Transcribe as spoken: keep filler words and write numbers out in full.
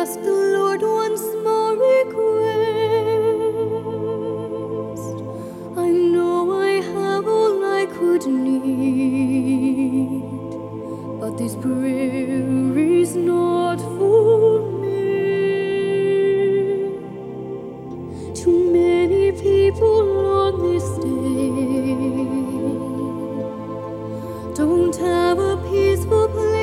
ask the Lord once more request. I know I have all I could need, but this prayer is not for